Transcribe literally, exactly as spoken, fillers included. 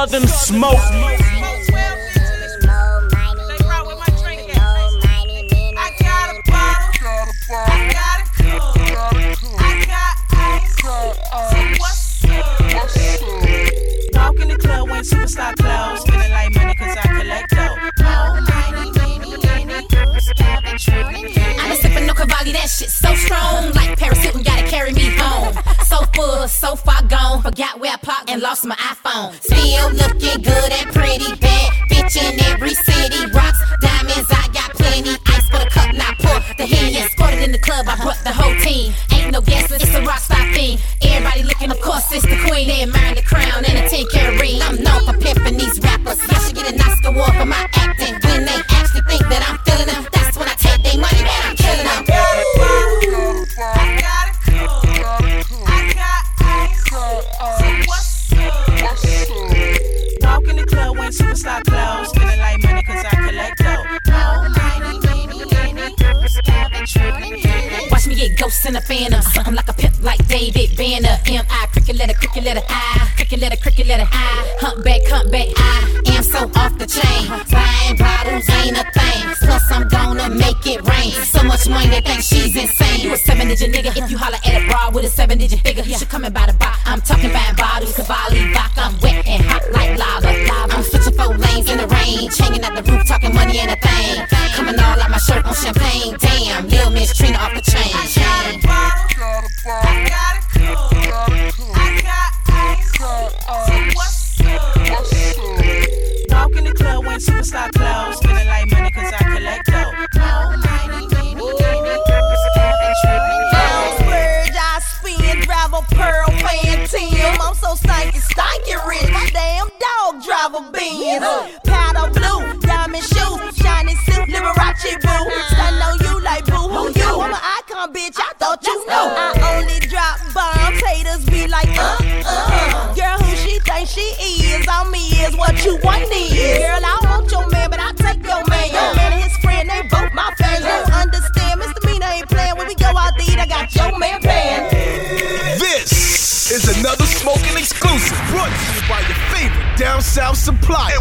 saw them smoke. Superstar clothes, feeling like money cause I collect dough. Almighty, many, many, I been sippin' no Cavalli, that shit so strong. Like Paris Hilton, gotta carry me home. So full, so far gone. Forgot where I parked and lost my iPhone. Still looking good and pretty, bad bitch in every city. Rocks, diamonds, I got plenty. Ice for the cup, not pour the Henny. Escorted in the club, I brought the whole team. Ain't no guessing, it's a rock star thing. Everybody looking, of course, it's the queen. They admiring the crown and a ten carat ring. I'm known for pimping these rappers. Y'all should get an Oscar award for my acting. When they actually think that I'm feeling them, that's when I take their money, man, I'm killing them. I got a cool, I got ice, so what's up? Walk in the club wearing superstar clothes, feeling like money cause I collect dough. Almighty, many, many, watch me get ghosts in the phantom. Something like a pimp like David Banner. M I cricket letter, cricket letter I. Cricket letter, cricket letter I. Humpback, humpback I. Am so off the chain. Buying bottles ain't a thing. Plus I'm gonna make it rain. So much money they think she's insane. You a seven digit nigga if you holler at a bra with a seven digit figure. You should come and buy the box. I'm talking buying bottles, Cavalli, vodka. I'm wet and hot like lava. I'm switching four lanes in the range. Hanging at the roof talking money and a thing. Coming all out my shirt on champagne. Damn, Lil Miss Trina off the chain. I got a bottle, I got a cool, I got ice, so what's up? Walk in the club wearing superstar clothes, feeling like money cause I collect dough. Almighty, many, many, Words I spin, drive a pearl Phantom. I'm so stanky, stanky rich. My damn dog drive a Benz. Powder blue, diamond shoes, shiny suit, Liberace boo. Stun on you like boo, who you? I'm an icon, bitch, I thought you knew. I only drop bombs, haters be like, uh, uh. Girl, who she think she is, on me is what you want is. Girl, I don't want your man, but I take your man. Your man and his friend, they both my fans. You don't understand, Misdemeanor ain't playing. When we go out to eat, I got your man paying. This is another smoking exclusive brought to you by your favorite down south supplier.